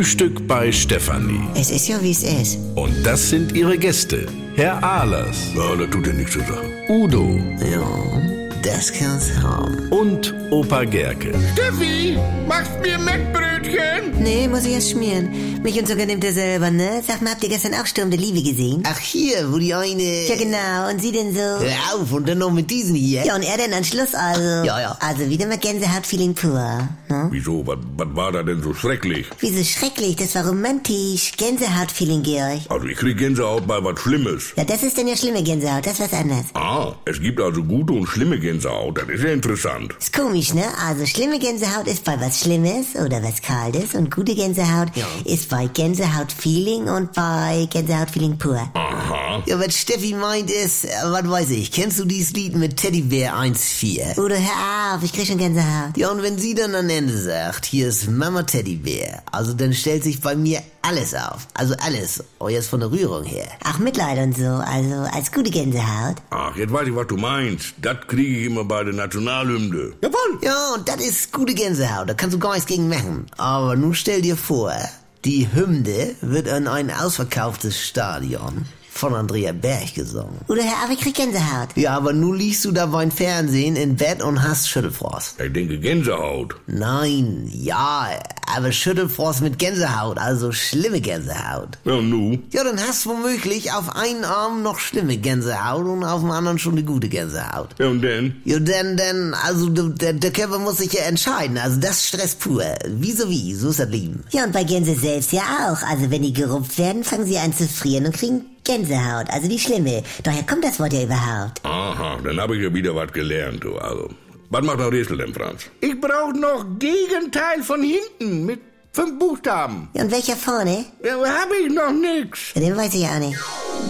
Frühstück bei Stefanie. Es ist ja, wie es ist. Und das sind ihre Gäste. Herr Ahlers. Ja, das tut ja nichts zur Sache. Udo. Ja, das kann's haben. Und Opa Gerke. Steffi, machst mir Mettbrötchen? Nee, muss ich erst schmieren. Mich und sogar nimmt er selber, ne? Sag mal, habt ihr gestern auch Sturm der Liebe gesehen? Ach hier, wo die eine... Ja, genau. Und sie denn so? Hör auf, und dann noch mit diesen hier. Ja, und er denn an Schluss also? Ja. Also wieder mal Gänsehaut-Feeling pur, ne? Wieso? Was war da denn so schrecklich? Wieso schrecklich? Das war romantisch. Gänsehaut-Feeling, Georg. Also ich krieg Gänsehaut bei was Schlimmes. Ja, das ist denn ja schlimme Gänsehaut. Das ist was anderes. Ah, es gibt also gute und schlimme Gänsehaut. Das ist ja interessant. Ist komisch, ne? Also schlimme Gänsehaut ist bei was Schlimmes oder was Kaltes und gute Gänsehaut ist bei Gänsehaut-Feeling und bei Gänsehaut-Feeling pur. Aha. Ja, was Steffi meint ist, was weiß ich, kennst du dieses Lied mit Teddybär 1,4? Oder hör auf, ich krieg schon Gänsehaut. Ja, und wenn sie dann am Ende sagt, hier ist Mama Teddybär, also dann stellt sich bei mir alles auf. Also alles. Oh, jetzt von der Rührung her. Ach, Mitleid und so, also als gute Gänsehaut. Ach, jetzt weiß ich, was du meinst. Das kriege ich immer bei der Nationalhymne. Jawohl. Ja, und das ist gute Gänsehaut, da kannst du gar nichts gegen machen. Aber nun stell dir vor, die Hymne wird in ein ausverkauftes Stadion von Andrea Berg gesungen. Oder hör auf, ich krieg Gänsehaut. Ja, aber nun liegst du da beim Fernsehen im Bett und hast Schüttelfrost. Ich denke Gänsehaut. Nein, ja, aber Schüttelfrost mit Gänsehaut, also schlimme Gänsehaut. Ja, und nu? Ja, dann hast du womöglich auf einen Arm noch schlimme Gänsehaut und auf dem anderen schon eine gute Gänsehaut. Ja, und denn? Ja, denn, also der Körper muss sich ja entscheiden, also das ist Stress pur. Wie, so ist das Leben. Ja, und bei Gänse selbst ja auch. Also wenn die gerupft werden, fangen sie an zu frieren und kriegen Gänsehaut, also die schlimme. Daher kommt das Wort ja überhaupt. Aha, dann habe ich ja wieder was gelernt, du. Also, was macht der Rätsel denn, Franz? Ich brauch noch Gegenteil von hinten mit 5 Buchstaben. Ja, und welcher vorne? Ja, hab ich noch nix. Ja, den weiß ich ja auch nicht.